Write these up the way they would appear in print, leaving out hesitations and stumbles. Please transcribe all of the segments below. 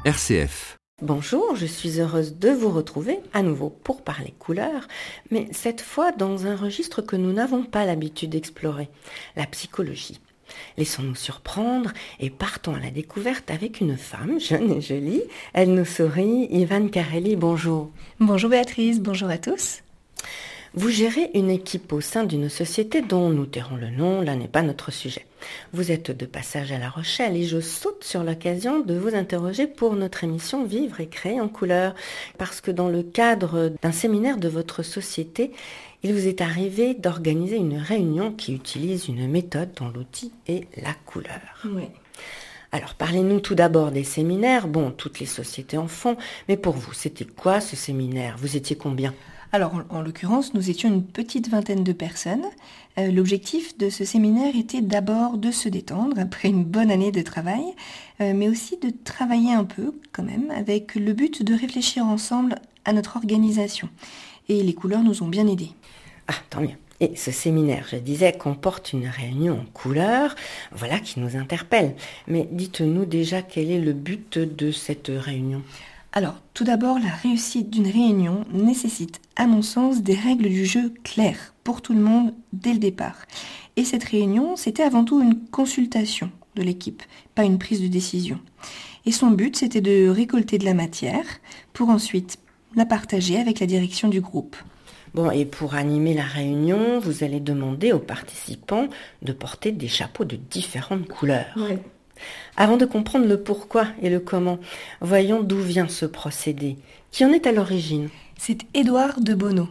RCF. Bonjour, je suis heureuse de vous retrouver à nouveau pour parler couleurs, mais cette fois dans un registre que nous n'avons pas l'habitude d'explorer, la psychologie. Laissons-nous surprendre et partons à la découverte avec une femme jeune et jolie. Elle nous sourit, Ivane Carelli, bonjour. Bonjour Béatrice, bonjour à tous. Vous gérez une équipe au sein d'une société dont nous tairons le nom, là n'est pas notre sujet. Vous êtes de passage à La Rochelle et je saute sur l'occasion de vous interroger pour notre émission Vivre et créer en couleurs. Parce que dans le cadre d'un séminaire de votre société, il vous est arrivé d'organiser une réunion qui utilise une méthode dont l'outil est la couleur. Oui. Alors, parlez-nous tout d'abord des séminaires. Bon, toutes les sociétés en font, mais pour vous, c'était quoi ce séminaire ? Vous étiez combien ? Alors, en l'occurrence, nous étions une petite vingtaine de personnes. L'objectif de ce séminaire était d'abord de se détendre après une bonne année de travail, mais aussi de travailler un peu quand même, avec le but de réfléchir ensemble à notre organisation. Et les couleurs nous ont bien aidés. Ah, tant mieux. Et ce séminaire, je disais, comporte une réunion en couleurs, voilà qui nous interpelle. Mais dites-nous déjà quel est le but de cette réunion ? Alors, tout d'abord, la réussite d'une réunion nécessite, à mon sens, des règles du jeu claires pour tout le monde dès le départ. Et cette réunion, c'était avant tout une consultation de l'équipe, pas une prise de décision. Et son but, c'était de récolter de la matière pour ensuite la partager avec la direction du groupe. Bon, et pour animer la réunion, vous allez demander aux participants de porter des chapeaux de différentes couleurs. Ouais. Avant de comprendre le pourquoi et le comment, voyons d'où vient ce procédé. Qui en est à l'origine ? C'est Édouard de Bonneau.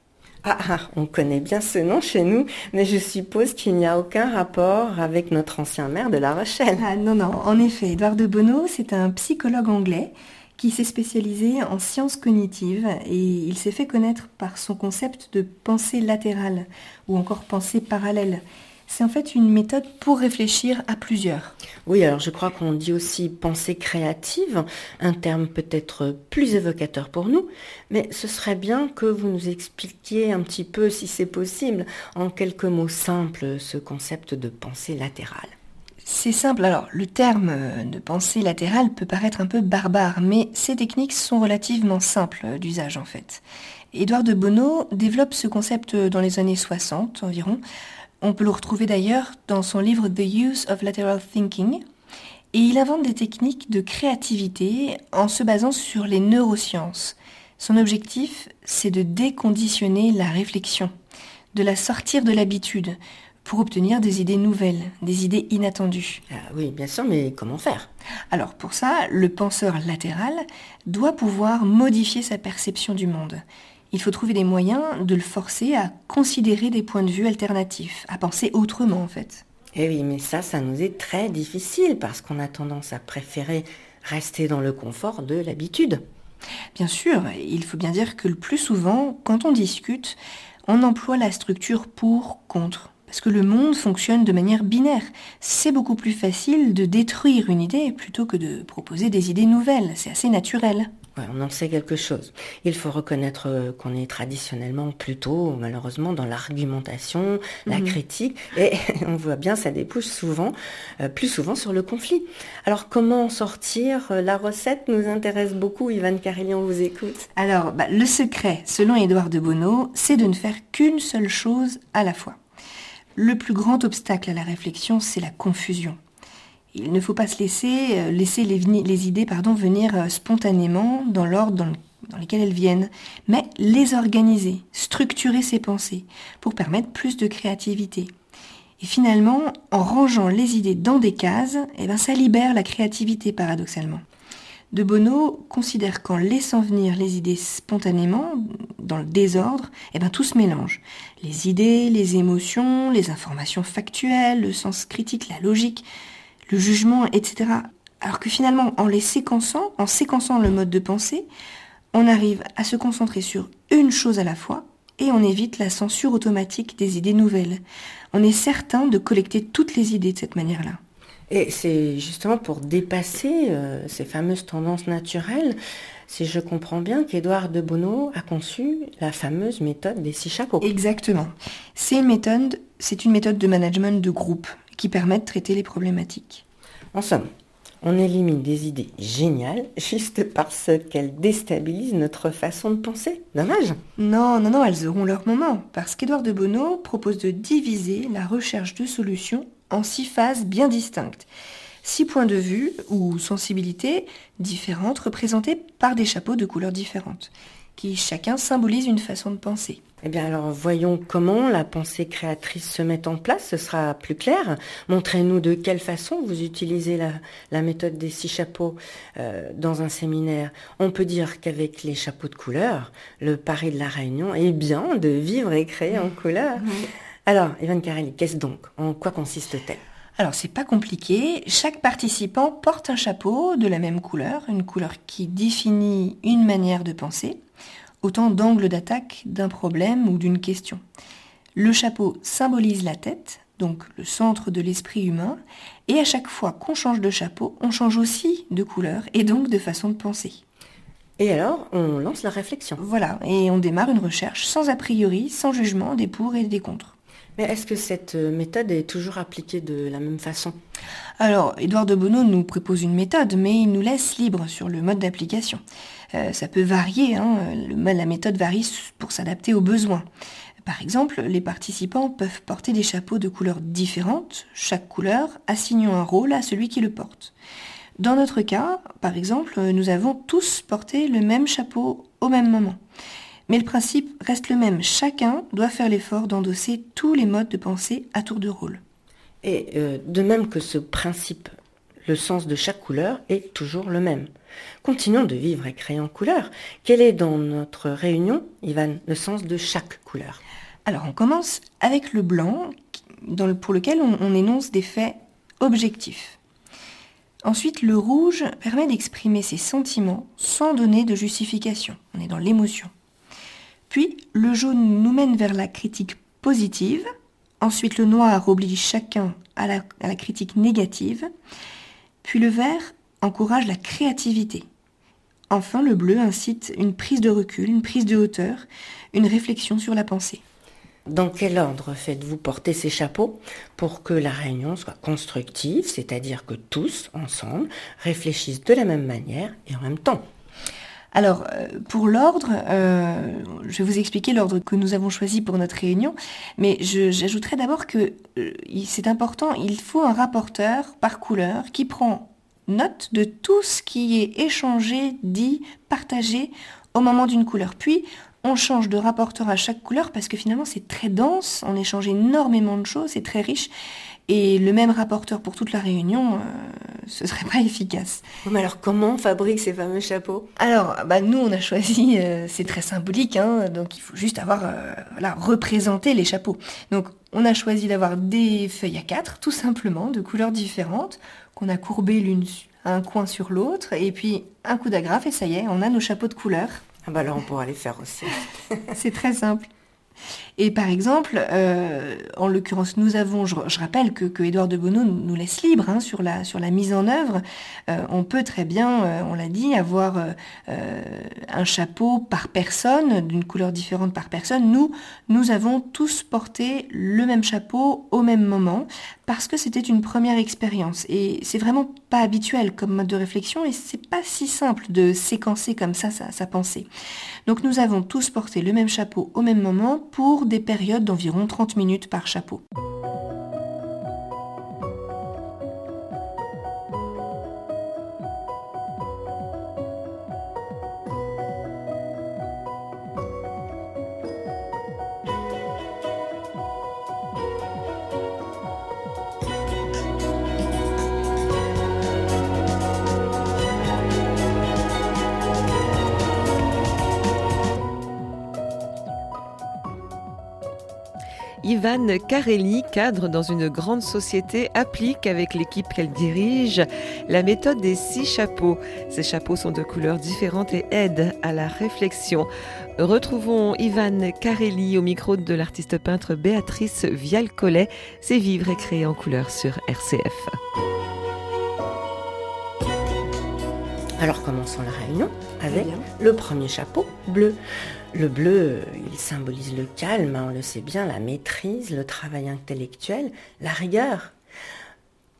On connaît bien ce nom chez nous, mais je suppose qu'il n'y a aucun rapport avec notre ancien maire de La Rochelle. Non, en effet, Édouard de Bonneau, c'est un psychologue anglais qui s'est spécialisé en sciences cognitives et il s'est fait connaître par son concept de pensée latérale ou encore pensée parallèle. C'est en fait une méthode pour réfléchir à plusieurs. Oui, alors je crois qu'on dit aussi pensée créative, un terme peut-être plus évocateur pour nous, mais ce serait bien que vous nous expliquiez un petit peu, si c'est possible, en quelques mots simples, ce concept de pensée latérale. C'est simple, alors le terme de pensée latérale peut paraître un peu barbare, mais ces techniques sont relativement simples d'usage en fait. Édouard de Bonneau développe ce concept dans les années 60 environ. On peut le retrouver d'ailleurs dans son livre The Use of Lateral Thinking. Et il invente des techniques de créativité en se basant sur les neurosciences. Son objectif, c'est de déconditionner la réflexion, de la sortir de l'habitude, pour obtenir des idées nouvelles, des idées inattendues. Oui, bien sûr, mais comment faire ? Alors pour ça, le penseur latéral doit pouvoir modifier sa perception du monde. Il faut trouver des moyens de le forcer à considérer des points de vue alternatifs, à penser autrement en fait. Eh oui, mais ça nous est très difficile parce qu'on a tendance à préférer rester dans le confort de l'habitude. Bien sûr, il faut bien dire que le plus souvent, quand on discute, on emploie la structure pour, contre. Parce que le monde fonctionne de manière binaire. C'est beaucoup plus facile de détruire une idée plutôt que de proposer des idées nouvelles. C'est assez naturel. Ouais, on en sait quelque chose. Il faut reconnaître qu'on est traditionnellement plutôt, malheureusement, dans l'argumentation, la critique, et on voit bien ça débouche souvent, plus souvent sur le conflit. Alors comment en sortir ? La recette nous intéresse beaucoup, Ivane Carelli, on vous écoute. Alors, le secret, selon Édouard de Bonneau, c'est de ne faire qu'une seule chose à la fois. Le plus grand obstacle à la réflexion, c'est la confusion. Il ne faut pas se laisser les idées venir spontanément dans l'ordre dans lequel elles viennent, mais les organiser, structurer ses pensées pour permettre plus de créativité. Et finalement, en rangeant les idées dans des cases, ça libère la créativité paradoxalement. De Bonneau considère qu'en laissant venir les idées spontanément, dans le désordre, tout se mélange. Les idées, les émotions, les informations factuelles, le sens critique, la logique, le jugement, etc. Alors que finalement, en séquençant le mode de pensée, on arrive à se concentrer sur une chose à la fois et on évite la censure automatique des idées nouvelles. On est certain de collecter toutes les idées de cette manière-là. Et c'est justement pour dépasser ces fameuses tendances naturelles, si je comprends bien, qu'Édouard de Bonneau a conçu la fameuse méthode des 6 chapeaux. Exactement. C'est une méthode de management de groupe qui permet de traiter les problématiques. En somme, On élimine des idées géniales juste parce qu'elles déstabilisent notre façon de penser. Dommage. Non, elles auront leur moment, parce qu'Édouard de Bonneau propose de diviser la recherche de solutions en 6 phases bien distinctes. 6 points de vue ou sensibilités différentes représentées par des chapeaux de couleurs différentes, qui chacun symbolise une façon de penser. Eh bien alors voyons comment la pensée créatrice se met en place, ce sera plus clair. Montrez-nous de quelle façon vous utilisez la méthode des 6 chapeaux dans un séminaire. On peut dire qu'avec les chapeaux de couleur, le pari de la réunion est bien de vivre et créer en couleur. Alors, Yvonne Carelli, qu'est-ce donc? En quoi consiste-t-elle? Alors c'est pas compliqué, chaque participant porte un chapeau de la même couleur, une couleur qui définit une manière de penser, autant d'angles d'attaque d'un problème ou d'une question. Le chapeau symbolise la tête, donc le centre de l'esprit humain, et à chaque fois qu'on change de chapeau, on change aussi de couleur et donc de façon de penser. Et alors, on lance la réflexion. Voilà, et on démarre une recherche sans a priori, sans jugement des pour et des contre. Mais est-ce que cette méthode est toujours appliquée de la même façon? Alors, Édouard de Bonneau nous propose une méthode, mais il nous laisse libre sur le mode d'application. Ça peut varier, la méthode varie pour s'adapter aux besoins. Par exemple, les participants peuvent porter des chapeaux de couleurs différentes, chaque couleur assignant un rôle à celui qui le porte. Dans notre cas, par exemple, nous avons tous porté le même chapeau au même moment. Mais le principe reste le même. Chacun doit faire l'effort d'endosser tous les modes de pensée à tour de rôle. Et de même que ce principe, le sens de chaque couleur est toujours le même. Continuons de vivre et créer en couleur. Quel est dans notre réunion, Ivan, le sens de chaque couleur? Alors on commence avec le blanc, pour lequel on énonce des faits objectifs. Ensuite, le rouge permet d'exprimer ses sentiments sans donner de justification. On est dans l'émotion. Puis, le jaune nous mène vers la critique positive. Ensuite, le noir oblige chacun à la critique négative. Puis, le vert encourage la créativité. Enfin, le bleu incite une prise de recul, une prise de hauteur, une réflexion sur la pensée. Dans quel ordre faites-vous porter ces chapeaux pour que la réunion soit constructive, c'est-à-dire que tous, ensemble, réfléchissent de la même manière et en même temps? Alors, pour l'ordre, je vais vous expliquer l'ordre que nous avons choisi pour notre réunion, mais j'ajouterai d'abord que c'est important, il faut un rapporteur par couleur qui prend note de tout ce qui est échangé, dit, partagé au moment d'une couleur. Puis, on change de rapporteur à chaque couleur parce que finalement c'est très dense, on échange énormément de choses, c'est très riche. Et le même rapporteur pour toute la réunion, ce serait pas efficace. Mais alors comment on fabrique ces fameux chapeaux? Alors, nous on a choisi, c'est très symbolique, donc il faut juste représenter les chapeaux. Donc on a choisi d'avoir des feuilles A4, tout simplement, de couleurs différentes, qu'on a courbées l'une à un coin sur l'autre, et puis un coup d'agrafe et ça y est, on a nos chapeaux de couleurs. Ah bah alors on pourra les faire aussi. C'est très simple. Et par exemple, en l'occurrence, nous avons, je rappelle que Édouard de Bonneau nous laisse libre sur la mise en œuvre. On peut très bien, on l'a dit, avoir un chapeau par personne, d'une couleur différente par personne. Nous avons tous porté le même chapeau au même moment parce que c'était une première expérience. Et c'est vraiment pas habituel comme mode de réflexion et c'est pas si simple de séquencer comme ça sa pensée. Donc nous avons tous porté le même chapeau au même moment pour des périodes d'environ 30 minutes par chapeau. Yvonne Carelli, cadre dans une grande société, applique avec l'équipe qu'elle dirige la méthode des 6 chapeaux. Ces chapeaux sont de couleurs différentes et aident à la réflexion. Retrouvons Yvonne Carelli au micro de l'artiste peintre Béatrice Vial-Collet. C'est Vivre et créer en couleurs sur RCF. Alors commençons la réunion avec le premier chapeau bleu. Le bleu, il symbolise le calme, on le sait bien, la maîtrise, le travail intellectuel, la rigueur.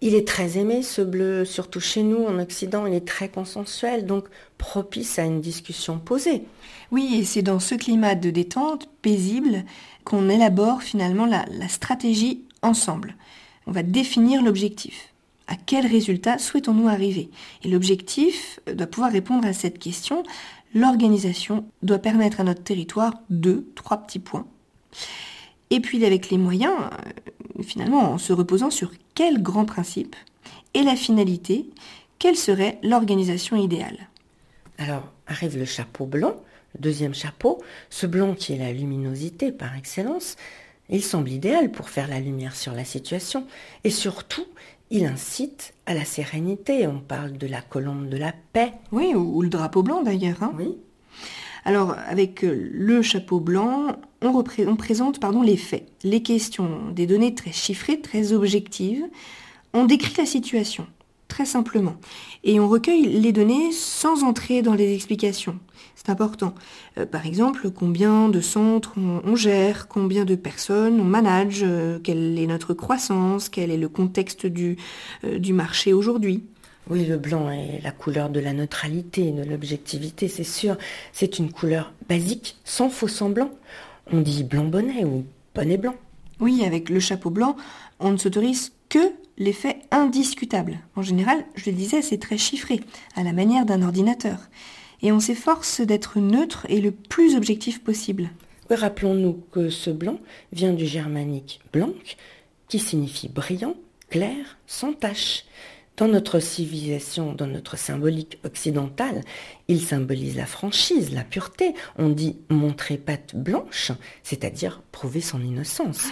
Il est très aimé, ce bleu, surtout chez nous, en Occident, il est très consensuel, donc propice à une discussion posée. Oui, et c'est dans ce climat de détente paisible qu'on élabore finalement la stratégie ensemble. On va définir l'objectif. À quel résultat souhaitons-nous arriver? Et l'objectif doit pouvoir répondre à cette question. L'organisation doit permettre à notre territoire 2-3 petits points. Et puis avec les moyens, finalement en se reposant sur quel grand principe et la finalité, quelle serait l'organisation idéale? Alors arrive le chapeau blanc, le deuxième chapeau, ce blanc qui est la luminosité par excellence. Il semble idéal pour faire la lumière sur la situation et surtout, il incite à la sérénité. On parle de la colombe de la paix. Oui, ou le drapeau blanc d'ailleurs. Oui. Alors, avec le chapeau blanc, on présente les faits, les questions, des données très chiffrées, très objectives. On décrit la situation, très simplement. Et on recueille les données sans entrer dans les explications. C'est important. Par exemple, combien de centres on gère, combien de personnes on manage, quelle est notre croissance, quel est le contexte du marché aujourd'hui. Oui, le blanc est la couleur de la neutralité, de l'objectivité, c'est sûr. C'est une couleur basique, sans faux semblant. On dit blanc bonnet ou bonnet blanc. Oui, avec le chapeau blanc, on ne s'autorise que les faits indiscutables. En général, je le disais, c'est très chiffré, à la manière d'un ordinateur. Et on s'efforce d'être neutre et le plus objectif possible. Oui, rappelons-nous que ce blanc vient du germanique blanc, qui signifie brillant, clair, sans tache. Dans notre civilisation, dans notre symbolique occidentale, il symbolise la franchise, la pureté. On dit montrer patte blanche, c'est-à-dire prouver son innocence.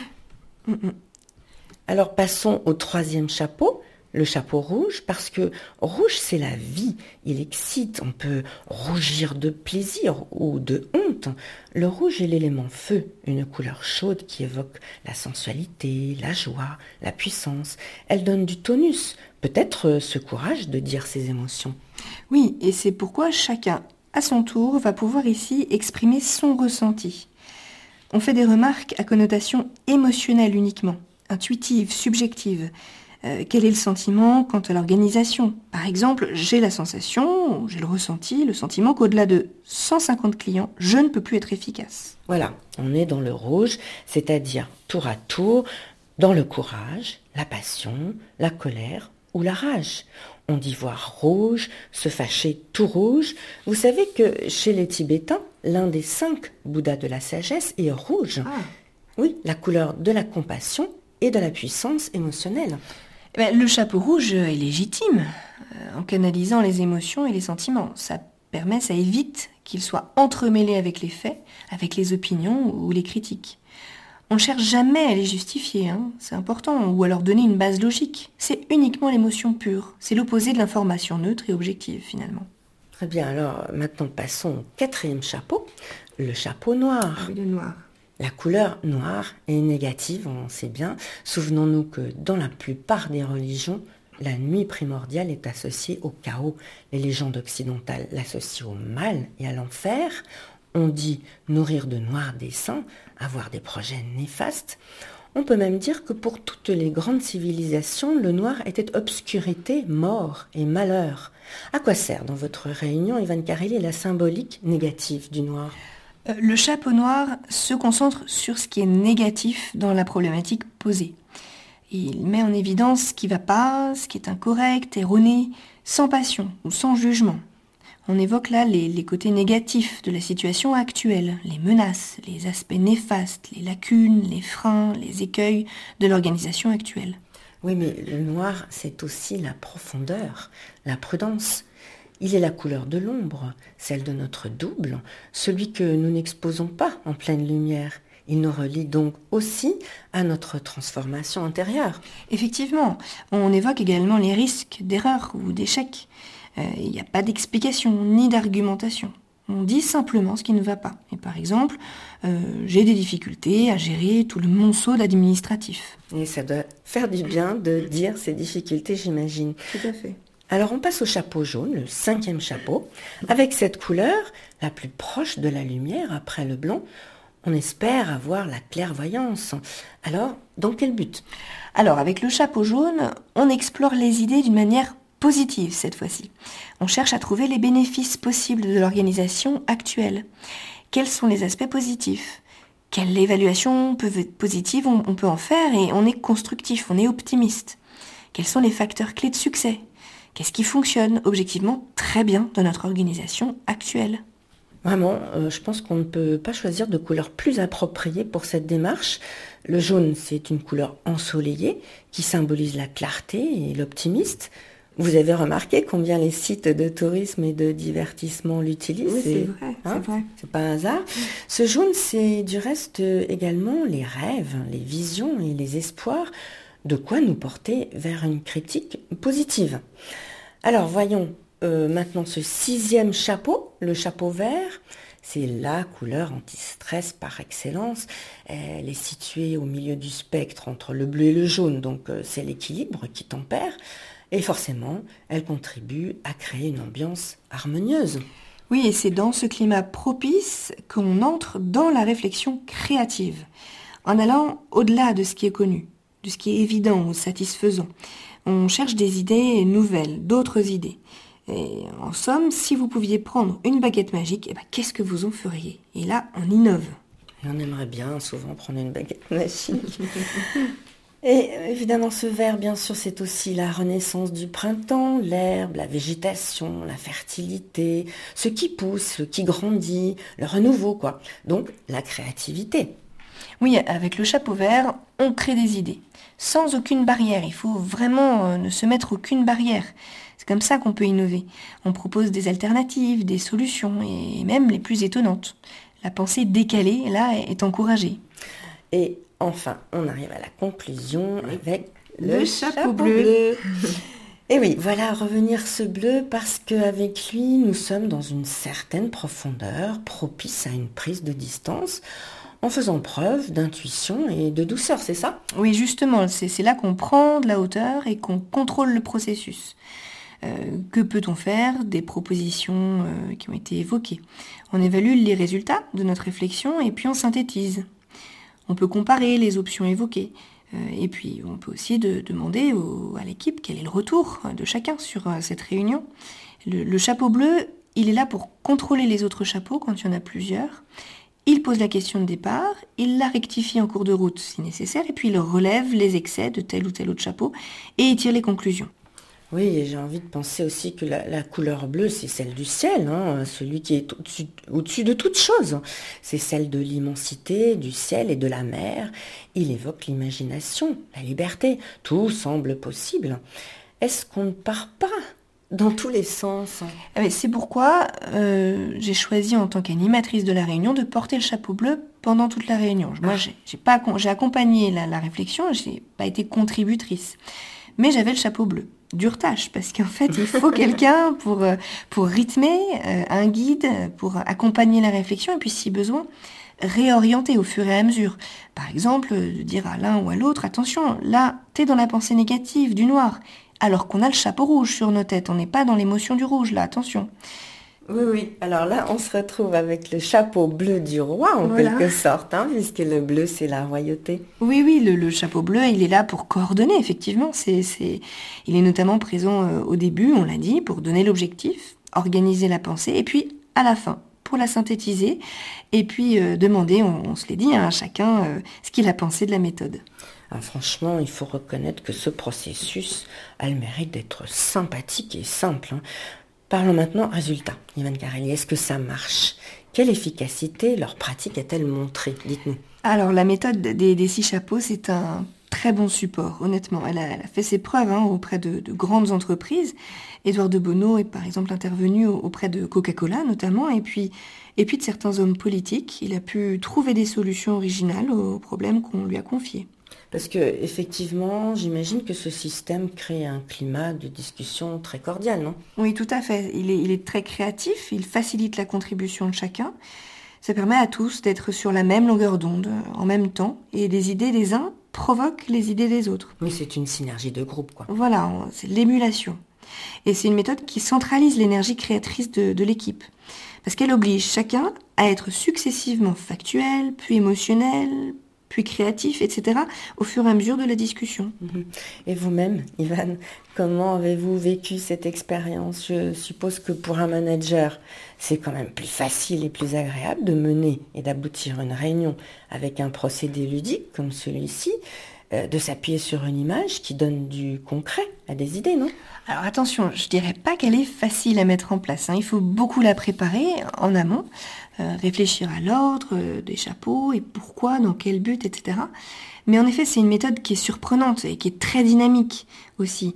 Alors passons au troisième chapeau, le chapeau rouge, parce que rouge c'est la vie, il excite, on peut rougir de plaisir ou de honte. Le rouge est l'élément feu, une couleur chaude qui évoque la sensualité, la joie, la puissance. Elle donne du tonus, peut-être ce courage de dire ses émotions. Oui, et c'est pourquoi chacun, à son tour, va pouvoir ici exprimer son ressenti. On fait des remarques à connotation émotionnelle uniquement, intuitive, subjective. Quel est le sentiment quant à l'organisation? Par exemple, j'ai la sensation, j'ai le ressenti, le sentiment qu'au-delà de 150 clients, je ne peux plus être efficace. Voilà, on est dans le rouge, c'est-à-dire tour à tour, dans le courage, la passion, la colère ou la rage. On dit voir rouge, se fâcher tout rouge. Vous savez que chez les Tibétains, l'un des 5 Bouddhas de la sagesse est rouge. Oui, la couleur de la compassion et de la puissance émotionnelle. Le chapeau rouge est légitime, en canalisant les émotions et les sentiments. Ça évite qu'il soit entremêlé avec les faits, avec les opinions ou les critiques. On ne cherche jamais à les justifier, c'est important, ou à leur donner une base logique. C'est uniquement l'émotion pure, c'est l'opposé de l'information neutre et objective finalement. Très bien, alors maintenant passons au 4e chapeau, le chapeau noir. Oui, le noir. La couleur noire est négative, on sait bien. Souvenons-nous que dans la plupart des religions, la nuit primordiale est associée au chaos. Les légendes occidentales l'associent au mal et à l'enfer. On dit nourrir de noirs desseins, avoir des projets néfastes. On peut même dire que pour toutes les grandes civilisations, le noir était obscurité, mort et malheur. À quoi sert dans votre réunion, Ivan Karely, la symbolique négative du noir ? Le chapeau noir se concentre sur ce qui est négatif dans la problématique posée. Il met en évidence ce qui ne va pas, ce qui est incorrect, erroné, sans passion ou sans jugement. On évoque là les côtés négatifs de la situation actuelle, les menaces, les aspects néfastes, les lacunes, les freins, les écueils de l'organisation actuelle. Oui, mais le noir, c'est aussi la profondeur, la prudence. Il est la couleur de l'ombre, celle de notre double, celui que nous n'exposons pas en pleine lumière. Il nous relie donc aussi à notre transformation intérieure. Effectivement, on évoque également les risques d'erreur ou d'échec. Il n'y a pas d'explication ni d'argumentation. On dit simplement ce qui ne va pas. Et par exemple, j'ai des difficultés à gérer tout le monceau d'administratif. Et ça doit faire du bien de dire ces difficultés, j'imagine. Tout à fait. Alors on passe au chapeau jaune, le 5e chapeau. Avec cette couleur, la plus proche de la lumière après le blanc, On espère avoir la clairvoyance. Alors, dans quel but? Alors, avec le chapeau jaune, on explore les idées d'une manière positive cette fois-ci. On cherche à trouver les bénéfices possibles de l'organisation actuelle. Quels sont les aspects positifs? Quelle évaluation positive on peut en faire? Et on est constructif, on est optimiste. Quels sont les facteurs clés de succès? Qu'est-ce qui fonctionne objectivement très bien dans notre organisation actuelle? Vraiment, je pense qu'on ne peut pas choisir de couleur plus appropriée pour cette démarche. Le jaune, c'est une couleur ensoleillée qui symbolise la clarté et l'optimisme. Vous avez remarqué combien les sites de tourisme et de divertissement l'utilisent? Oui, c'est vrai, c'est vrai. C'est pas un hasard. Ce jaune, c'est du reste également les rêves, les visions et les espoirs, de quoi nous porter vers une critique positive. Alors voyons maintenant ce 6e chapeau, le chapeau vert. C'est la couleur anti-stress par excellence. Elle est située au milieu du spectre entre le bleu et le jaune, donc c'est l'équilibre qui tempère. Et forcément, elle contribue à créer une ambiance harmonieuse. Oui, et c'est dans ce climat propice qu'on entre dans la réflexion créative, en allant au-delà de ce qui est connu, de ce qui est évident ou satisfaisant. On cherche des idées nouvelles, d'autres idées. Et en somme, si vous pouviez prendre une baguette magique, qu'est-ce que vous en feriez? Et là, on innove. Et on aimerait bien souvent prendre une baguette magique. Et évidemment, ce vert, bien sûr, c'est aussi la renaissance du printemps, l'herbe, la végétation, la fertilité, ce qui pousse, ce qui grandit, le renouveau, quoi. Donc, la créativité. Oui, avec le chapeau vert, on crée des idées, sans aucune barrière. Il faut vraiment ne se mettre aucune barrière. C'est comme ça qu'on peut innover. On propose des alternatives, des solutions, et même les plus étonnantes. La pensée décalée, là, est encouragée. Et enfin, on arrive à la conclusion avec le chapeau bleu. Et oui, voilà, revenir ce bleu parce qu'avec lui, nous sommes dans une certaine profondeur propice à une prise de distance en faisant preuve d'intuition et de douceur, c'est ça? Oui, justement, c'est là qu'on prend de la hauteur et qu'on contrôle le processus. Que peut-on faire des propositions qui ont été évoquées? On évalue les résultats de notre réflexion et puis on synthétise. On peut comparer les options évoquées. Et puis, on peut aussi demander à l'équipe quel est le retour de chacun sur cette réunion. Le chapeau bleu, il est là pour contrôler les autres chapeaux quand il y en a plusieurs. Il pose la question de départ, il la rectifie en cours de route si nécessaire, et puis il relève les excès de tel ou tel autre chapeau et il tire les conclusions. Oui, et j'ai envie de penser aussi que la couleur bleue, c'est celle du ciel, celui qui est au-dessus de toute chose. C'est celle de l'immensité, du ciel et de la mer. Il évoque l'imagination, la liberté. Tout semble possible. Est-ce qu'on ne part pas dans tous les sens? C'est pourquoi j'ai choisi en tant qu'animatrice de la réunion de porter le chapeau bleu pendant toute la réunion. Moi, j'ai accompagné la réflexion, je n'ai pas été contributrice. Mais j'avais le chapeau bleu. Dure tâche, parce qu'en fait, il faut quelqu'un pour rythmer, un guide, pour accompagner la réflexion, et puis si besoin, réorienter au fur et à mesure. Par exemple, de dire à l'un ou à l'autre, attention, là, t'es dans la pensée négative, du noir, alors qu'on a le chapeau rouge sur nos têtes, on n'est pas dans l'émotion du rouge, là, attention. Oui. Alors là, on se retrouve avec le chapeau bleu du roi, en quelque sorte, puisque le bleu, c'est la royauté. Oui, le chapeau bleu, il est là pour coordonner, effectivement. Il est notamment présent au début, on l'a dit, pour donner l'objectif, organiser la pensée, et puis à la fin, pour la synthétiser, et puis demander, on se l'est dit, à chacun ce qu'il a pensé de la méthode. Franchement, il faut reconnaître que ce processus a le mérite d'être sympathique et simple. Parlons maintenant résultats. Yvan Carelli, est-ce que ça marche? Quelle efficacité leur pratique a-t-elle montré? Dites-nous. Alors, la méthode des 6 chapeaux, c'est un très bon support, honnêtement. Elle a fait ses preuves auprès de grandes entreprises. Édouard de Bonneau est par exemple intervenu auprès de Coca-Cola notamment, et puis de certains hommes politiques. Il a pu trouver des solutions originales aux problèmes qu'on lui a confiés. Parce que effectivement, j'imagine que ce système crée un climat de discussion très cordial, non? Oui, tout à fait. Il est très créatif, il facilite la contribution de chacun. Ça permet à tous d'être sur la même longueur d'onde en même temps, et les idées des uns provoquent les idées des autres. Oui, c'est une synergie de groupe, quoi. Voilà, c'est l'émulation. Et c'est une méthode qui centralise l'énergie créatrice de l'équipe. Parce qu'elle oblige chacun à être successivement factuel, puis émotionnel, puis créatif, etc., au fur et à mesure de la discussion. Et vous-même, Ivan, comment avez-vous vécu cette expérience? Je suppose que pour un manager, c'est quand même plus facile et plus agréable de mener et d'aboutir une réunion avec un procédé ludique comme celui-ci, de s'appuyer sur une image qui donne du concret à des idées, non? Alors attention, je dirais pas qu'elle est facile à mettre en place. Il faut beaucoup la préparer en amont, réfléchir à l'ordre des chapeaux et pourquoi, dans quel but, etc. Mais en effet, c'est une méthode qui est surprenante et qui est très dynamique aussi.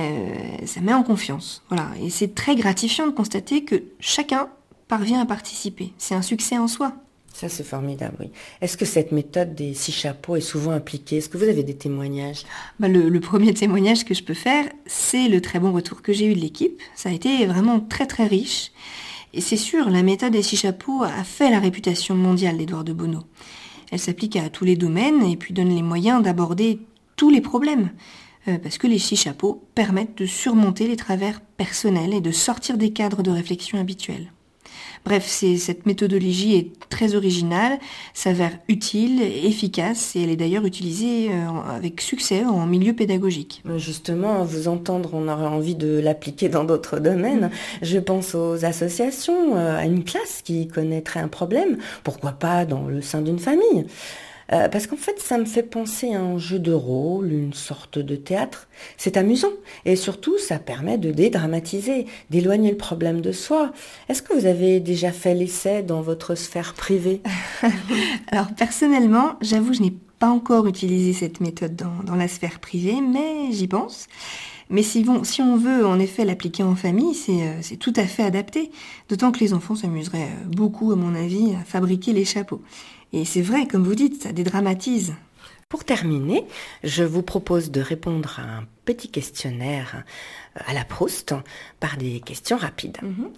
Ça met en confiance, voilà. Et c'est très gratifiant de constater que chacun parvient à participer. C'est un succès en soi. Ça, c'est formidable, oui. Est-ce que cette méthode des 6 chapeaux est souvent appliquée? Est-ce que vous avez des témoignages? Le premier témoignage que je peux faire, c'est le très bon retour que j'ai eu de l'équipe. Ça a été vraiment très très riche. Et c'est sûr, la méthode des 6 chapeaux a fait la réputation mondiale d'Édouard de Bonneau. Elle s'applique à tous les domaines et puis donne les moyens d'aborder tous les problèmes. Parce que les 6 chapeaux permettent de surmonter les travers personnels et de sortir des cadres de réflexion habituels. Bref, cette méthodologie est très originale, s'avère utile, efficace, et elle est d'ailleurs utilisée avec succès en milieu pédagogique. Justement, à vous entendre, on aurait envie de l'appliquer dans d'autres domaines. Je pense aux associations, à une classe qui connaîtrait un problème, pourquoi pas dans le sein d'une famille. Parce qu'en fait, ça me fait penser à un jeu de rôle, une sorte de théâtre. C'est amusant et surtout, ça permet de dédramatiser, d'éloigner le problème de soi. Est-ce que vous avez déjà fait l'essai dans votre sphère privée? Alors personnellement, j'avoue, je n'ai pas encore utilisé cette méthode dans la sphère privée, mais j'y pense. Mais si on veut en effet l'appliquer en famille, c'est tout à fait adapté. D'autant que les enfants s'amuseraient beaucoup, à mon avis, à fabriquer les chapeaux. Et c'est vrai, comme vous dites, ça dédramatise. Pour terminer, je vous propose de répondre à un petit questionnaire à la Proust par des questions rapides.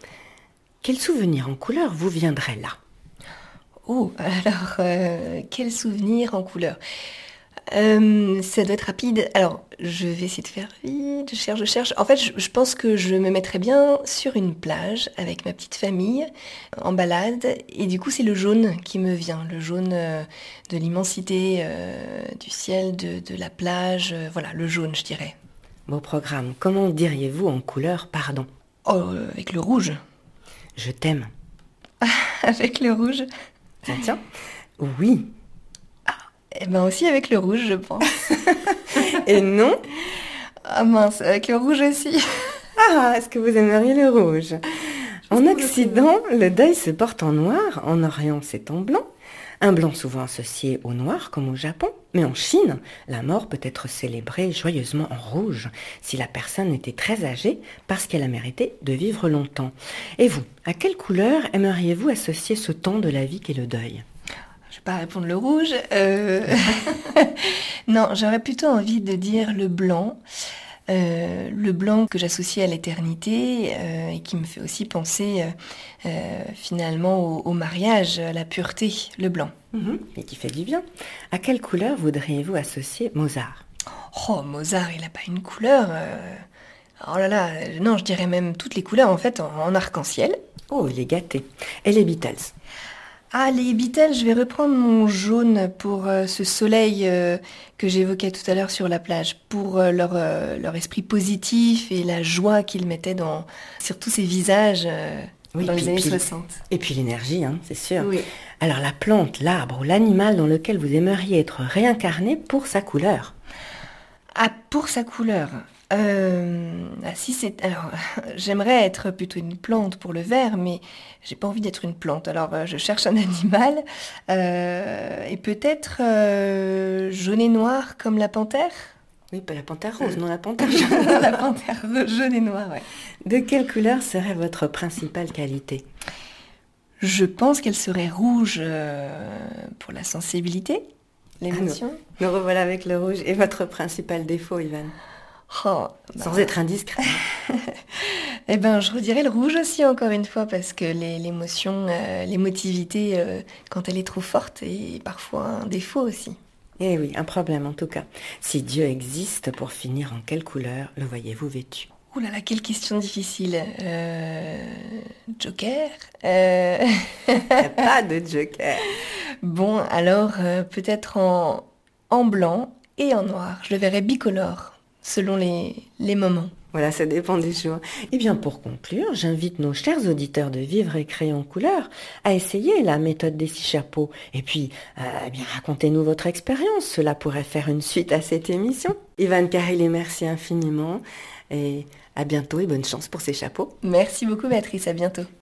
Quel souvenir en couleur vous viendrait là? Oh, alors, quel souvenir en couleur? Ça doit être rapide. Alors, je vais essayer de faire vite. Je cherche. En fait, je pense que je me mettrais bien sur une plage avec ma petite famille, en balade. Et du coup, c'est le jaune qui me vient. Le jaune de l'immensité du ciel, de la plage. Voilà, le jaune, je dirais. Beau programme. Comment diriez-vous en couleur pardon? Oh, avec le rouge. Je t'aime. Avec le rouge? Tiens. Oui. Eh ben aussi avec le rouge, je pense. Et non? Ah mince, avec le rouge aussi. Ah, est-ce que vous aimeriez le rouge? En Occident, le deuil se porte en noir, en Orient c'est en blanc. Un blanc souvent associé au noir, comme au Japon. Mais en Chine, la mort peut être célébrée joyeusement en rouge, si la personne était très âgée, parce qu'elle a mérité de vivre longtemps. Et vous, à quelle couleur aimeriez-vous associer ce temps de la vie qu'est le deuil? Je vais pas répondre le rouge. Non, j'aurais plutôt envie de dire le blanc. Le blanc que j'associe à l'éternité et qui me fait aussi penser finalement au mariage, à la pureté, le blanc. Et qui fait du bien. À quelle couleur voudriez-vous associer Mozart? Oh, Mozart, il n'a pas une couleur. Oh là là, non, je dirais même toutes les couleurs en fait en arc-en-ciel. Oh, il est gâté. Et les Beatles? Ah, les Beatles, je vais reprendre mon jaune pour ce soleil que j'évoquais tout à l'heure sur la plage, pour leur esprit positif et la joie qu'ils mettaient sur tous ces visages dans les années 60. Et puis l'énergie, c'est sûr. Oui. Alors la plante, l'arbre ou l'animal dans lequel vous aimeriez être réincarné pour sa couleur? Ah, pour sa couleur. Alors, j'aimerais être plutôt une plante pour le vert, mais j'ai pas envie d'être une plante. Alors, je cherche un animal et peut-être jaune et noir comme la panthère. Oui, pas la panthère rose, non la panthère jaune. La panthère jaune et noire, ouais. De quelle couleur serait votre principale qualité? Je pense qu'elle serait rouge pour la sensibilité, l'émotion. Nous revoilà avec le rouge. Et votre principal défaut, Ivan? Sans être indiscret. Eh ben, je redirais le rouge aussi, encore une fois, parce que l'émotion, l'émotivité, quand elle est trop forte, est parfois un défaut aussi. Eh oui, un problème en tout cas. Si Dieu existe, pour finir, en quelle couleur le voyez-vous vêtu? Ouh là là, quelle question difficile. Joker Pas de joker. Bon, alors peut-être en blanc et en noir. Je le verrai bicolore, selon les moments. Voilà, ça dépend des jours. Eh bien, pour conclure, j'invite nos chers auditeurs de Vivre et Créer en couleur à essayer la méthode des 6 chapeaux. Et puis, eh bien, racontez-nous votre expérience. Cela pourrait faire une suite à cette émission. Yvan Carélie, merci infiniment. Et à bientôt et bonne chance pour ces chapeaux. Merci beaucoup, Béatrice. À bientôt.